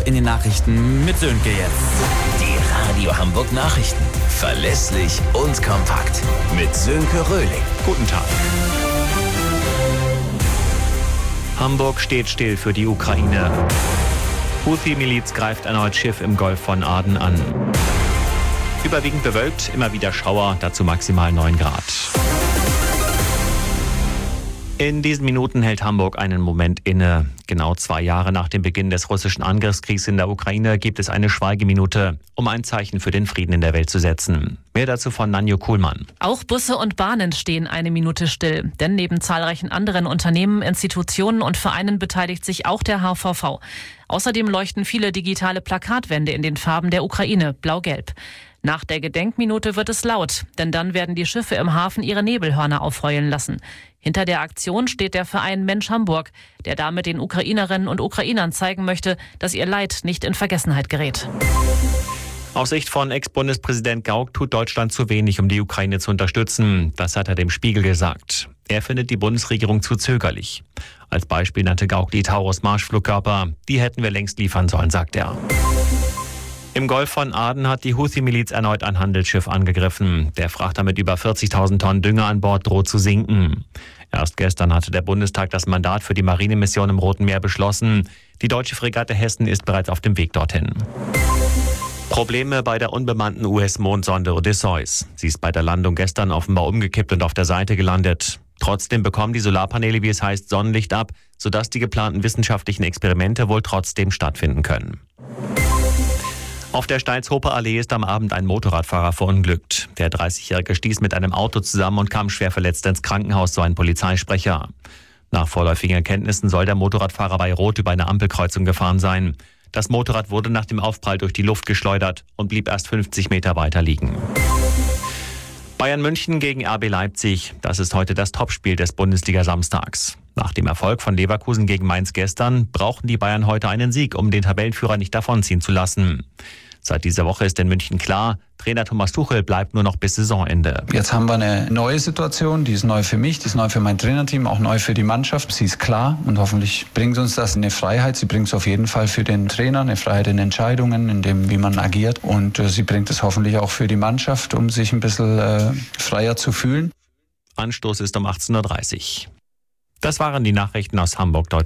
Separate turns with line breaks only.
in den Nachrichten mit Sönke jetzt.
Die Radio Hamburg Nachrichten. Verlässlich und kompakt. Mit Sönke Röhling.
Guten Tag. Hamburg steht still für die Ukraine. Houthi-Miliz greift erneut Schiff im Golf von Aden an. Überwiegend bewölkt, immer wieder Schauer, dazu maximal 9 Grad. In diesen Minuten hält Hamburg einen Moment inne. Genau 2 Jahre nach dem Beginn des russischen Angriffskriegs in der Ukraine gibt es eine Schweigeminute, um ein Zeichen für den Frieden in der Welt zu setzen. Mehr dazu von Nanjo Kuhlmann.
Auch Busse und Bahnen stehen eine Minute still. Denn neben zahlreichen anderen Unternehmen, Institutionen und Vereinen beteiligt sich auch der HVV. Außerdem leuchten viele digitale Plakatwände in den Farben der Ukraine, blau-gelb. Nach der Gedenkminute wird es laut, denn dann werden die Schiffe im Hafen ihre Nebelhörner aufheulen lassen. Hinter der Aktion steht der Verein Mensch Hamburg, der damit den Ukrainerinnen und Ukrainern zeigen möchte, dass ihr Leid nicht in Vergessenheit gerät.
Aus Sicht von Ex-Bundespräsident Gauck tut Deutschland zu wenig, um die Ukraine zu unterstützen. Das hat er dem Spiegel gesagt. Er findet die Bundesregierung zu zögerlich. Als Beispiel nannte Gauck die Taurus-Marschflugkörper. Die hätten wir längst liefern sollen, sagt er. Im Golf von Aden hat die Houthi-Miliz erneut ein Handelsschiff angegriffen. Der Frachter mit über 40.000 Tonnen Dünger an Bord droht zu sinken. Erst gestern hatte der Bundestag das Mandat für die Marinemission im Roten Meer beschlossen. Die deutsche Fregatte Hessen ist bereits auf dem Weg dorthin. Probleme bei der unbemannten US-Mondsonde Odysseus. Sie ist bei der Landung gestern offenbar umgekippt und auf der Seite gelandet. Trotzdem bekommen die Solarpaneele, wie es heißt, Sonnenlicht ab, sodass die geplanten wissenschaftlichen Experimente wohl trotzdem stattfinden können. Auf der Steilshofer Allee ist am Abend ein Motorradfahrer verunglückt. Der 30-Jährige stieß mit einem Auto zusammen und kam schwer verletzt ins Krankenhaus, so ein Polizeisprecher. Nach vorläufigen Erkenntnissen soll der Motorradfahrer bei Rot über eine Ampelkreuzung gefahren sein. Das Motorrad wurde nach dem Aufprall durch die Luft geschleudert und blieb erst 50 Meter weiter liegen. Bayern München gegen RB Leipzig. Das ist heute das Topspiel des Bundesliga-Samstags. Nach dem Erfolg von Leverkusen gegen Mainz gestern brauchen die Bayern heute einen Sieg, um den Tabellenführer nicht davonziehen zu lassen. Seit dieser Woche ist in München klar, Trainer Thomas Tuchel bleibt nur noch bis Saisonende.
Jetzt haben wir eine neue Situation, die ist neu für mich, die ist neu für mein Trainerteam, auch neu für die Mannschaft. Sie ist klar und hoffentlich bringt uns das eine Freiheit. Sie bringt es auf jeden Fall für den Trainer, eine Freiheit in Entscheidungen, in dem, wie man agiert. Und sie bringt es hoffentlich auch für die Mannschaft, um sich ein bisschen freier zu fühlen.
Anstoß ist um 18:30 Uhr. Das waren die Nachrichten aus Hamburg, Deutschland.